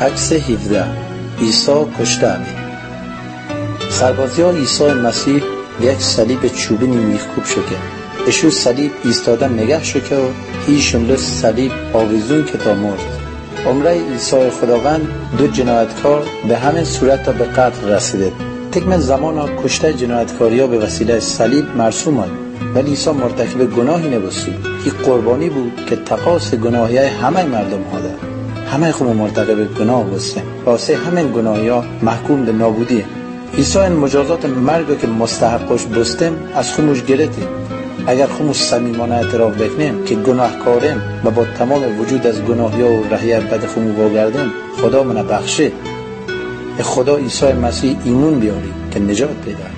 عکس 17 عیسی کشته می. سربازی عیسی مسیح یک صلیب چوبینی میخکوب شکه. اشو صلیب ایستاده نگه شکه و ایشون صلیب آویزون که تا مرد. عمره عیسی خداوند دو جنایتکار به همین صورت تا به قتل رسیده. تکم زمان کشته جنایتکاری ها به وسیله صلیب مرسوم آمد، ولی عیسی مرتکب گناهی نبود. این قربانی بود که تقاص گناهی همه مردم ها داد. همه خود مرتکب گناه بودیم، واسه همین گناهی ها محکوم به نابودی. عیسی این مجازات مرگ که مستحقش بستیم از خودمش گرفتیم. اگر خودمش صمیمانه اعتراف بکنیم که گناهکاریم و با تمام وجود از گناهی ها و رهی بد خودمون واگردیم، خدا منو بخشه. خدا عیسی مسیح ایمون بیاری که نجات پیدا